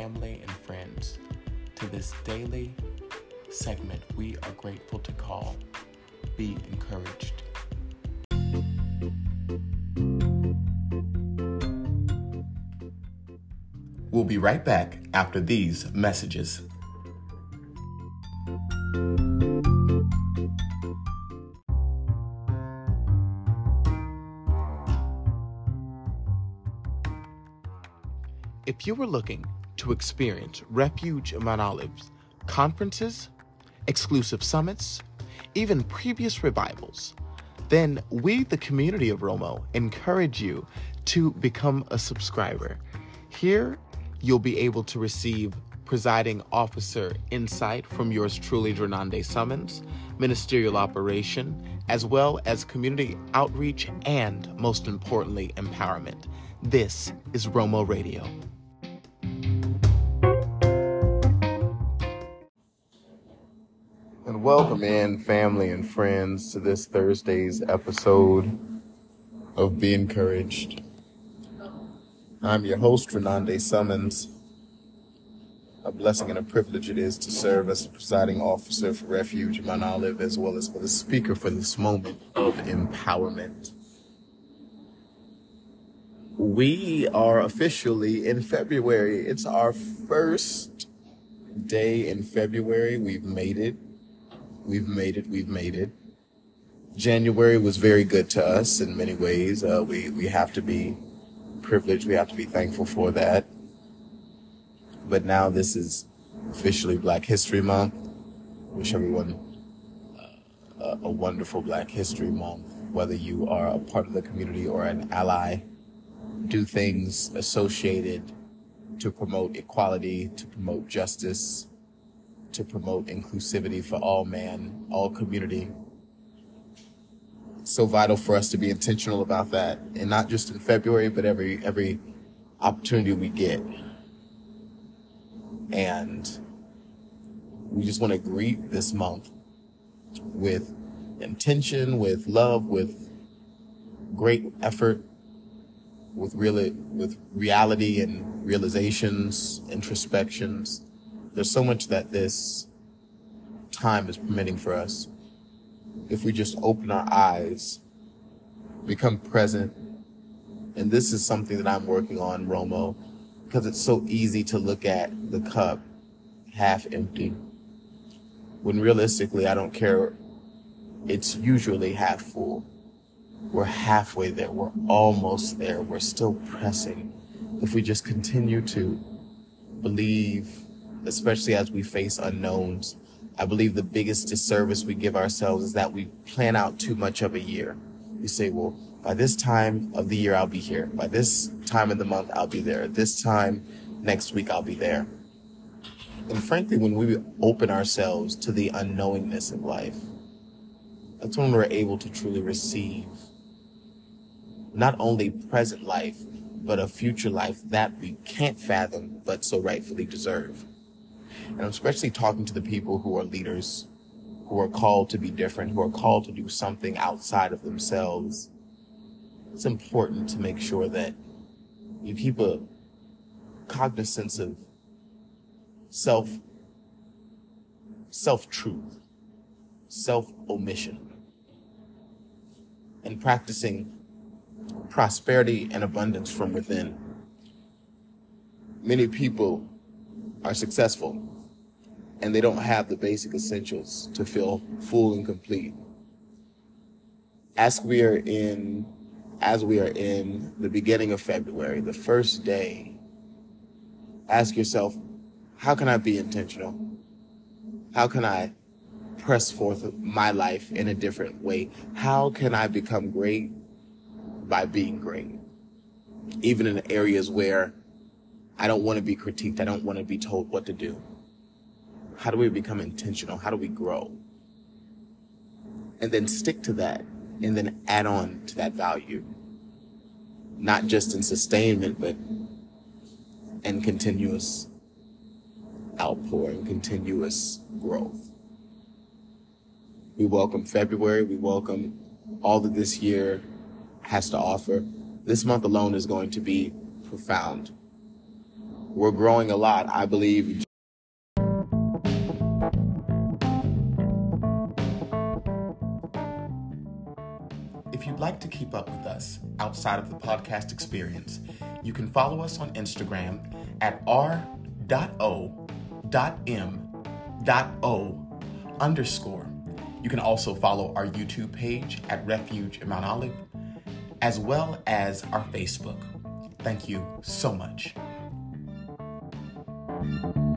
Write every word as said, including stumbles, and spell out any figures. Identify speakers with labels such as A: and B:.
A: family and friends to this daily segment we are grateful to call Be Encouraged. We'll be right back after these messages. If you were looking to experience Refuge of Mount Olive's conferences, exclusive summits, even previous revivals, then we, the community of Romo, encourage you to become a subscriber. Here, you'll be able to receive presiding officer insight from yours truly, Drenande Summons, ministerial operation, as well as community outreach and, most importantly, empowerment. This is Romo Radio. And welcome in, family and friends, to this Thursday's episode of Be Encouraged. I'm your host, Drenande Summons. A blessing and a privilege it is to serve as the presiding officer for Refuge of Mount Olive, as well as for the speaker for this moment of empowerment. We are officially in February. It's our first day in February. We've made it. We've made it. We've made it. January was very good to us in many ways. Uh, we, we have to be privileged. We have to be thankful for that. But now this is officially Black History Month. Wish everyone uh, a, a wonderful Black History Month, whether you are a part of the community or an ally. Do things associated to promote equality, to promote justice, to promote inclusivity for all man, all community. It's so vital for us to be intentional about that, and not just in February, but every every opportunity we get. And we just want to greet this month with intention, with love, with great effort, with real, with reality and realizations, introspections. There's so much that this time is permitting for us. If we just open our eyes, become present, and this is something that I'm working on, Romo, because it's so easy to look at the cup half empty, when realistically, I don't care, it's usually half full. We're halfway there. We're almost there. We're still pressing. If we just continue to believe, especially as we face unknowns, I believe the biggest disservice we give ourselves is that we plan out too much of a year. We say, well, by this time of the year, I'll be here. By this time of the month, I'll be there. This time next week, I'll be there. And frankly, when we open ourselves to the unknowingness of life, that's when we're able to truly receive not only present life, but a future life that we can't fathom, but so rightfully deserve. And I'm especially talking to the people who are leaders, who are called to be different, who are called to do something outside of themselves. It's important to make sure that you keep a cognizance of self, self-truth, self-omission, and practicing prosperity and abundance from within. Many people are successful and they don't have the basic essentials to feel full and complete. As we are in, as we are in the beginning of February, the first day, ask yourself, how can I be intentional? How can I press forth my life in a different way? How can I become great by being great? Even in areas where I don't want to be critiqued, I don't want to be told what to do. How do we become intentional? How do we grow? And then stick to that, and then add on to that value. Not just in sustainment, but in continuous outpour and continuous growth. We welcome February. We welcome all that this year has to offer. This month alone is going to be profound. we're growing a lot, I believe. If you'd like to keep up with us outside of the podcast experience, you can follow us on Instagram at r dot o dot m dot o underscore. You can also follow our YouTube page at Refuge in Mount Olive, as well as our Facebook. Thank you so much.